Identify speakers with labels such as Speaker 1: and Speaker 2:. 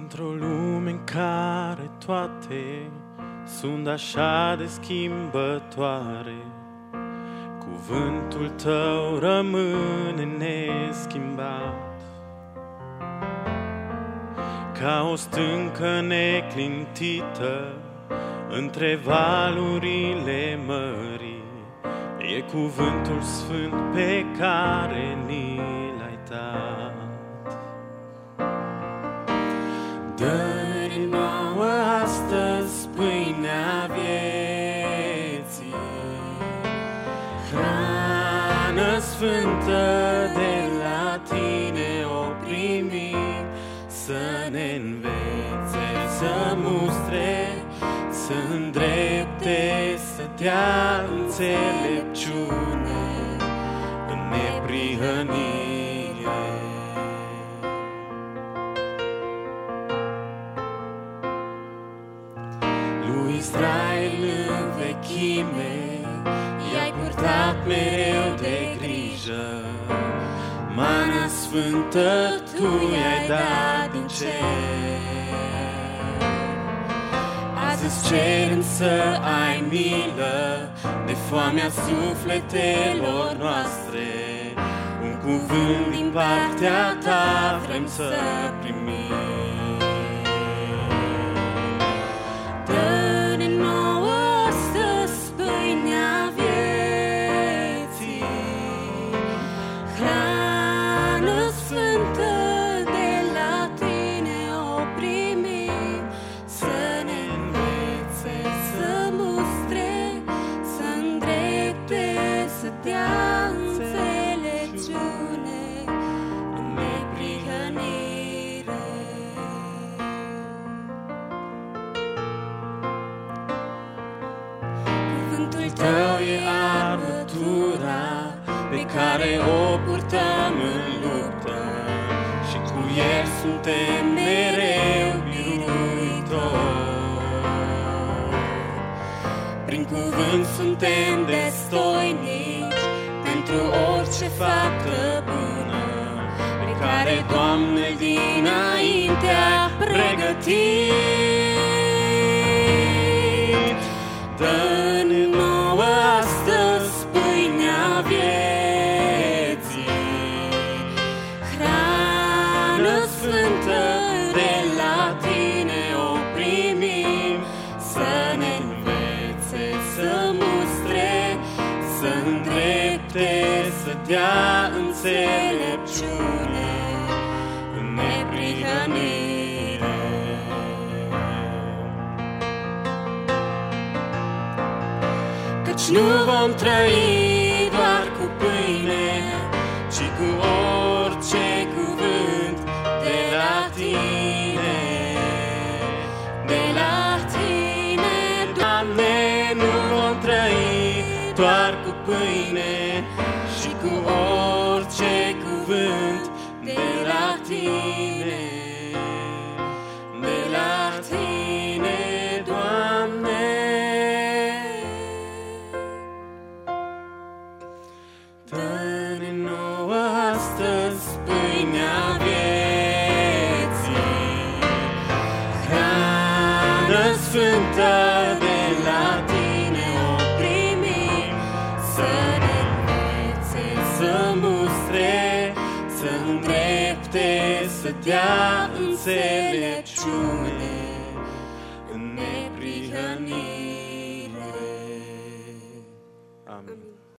Speaker 1: Într-o lume în care toate sunt așa de schimbătoare, cuvântul tău rămâne neschimbat. Ca o stâncă neclintită între valurile mării, e cuvântul sfânt pe care ni l-ai dat. Dă-ne nouă astăzi pâinea vieții, hrană sfântă de la tine o primim, să ne învețe, să mustre, să îndrepte, să dea înțelepciune în neprihănire. Lui Israel în vechime i-ai purtat mereu de grijă, mana sfântă tu i-ai dat din cer. Azi îți cerem să ai milă de foamea sufletelor noastre, un cuvânt din partea ta vrem să primim. Dă-ne nouă astăzi pâinea vieții, hrană sfântă de la tine o primim, să ne învețe, să mustre, să îndrepte, să dea înțelepciune în neprihănire. Cuvântul tău e armătura pe care o purtăm în luptă și cu el suntem mereu biruitori. Prin cuvânt suntem destoinici pentru orice faptă bună pe care Doamne dinainte a pregătit. Dă-ne nouă astăzi pâinea vieții, hrană sfântă de la tine o primim, să ne învețe, să mustre, să îndrepte, să dea înțelepciune în neprihănire. Căci nu vom trăi doar cu pâine, ci cu orice cuvânt de la tine. De la tine, Doamne, nu vom trăi doar cu pâine, ci cu orice cuvânt de la tine. De la tine, Doamne. Dă-ne nouă astăzi pâinea vieții, hrană sfântă de la tine o primim, să ne învețe, să mustre, să îndrepte, să dea înțelepciune în neprihănire. Amin.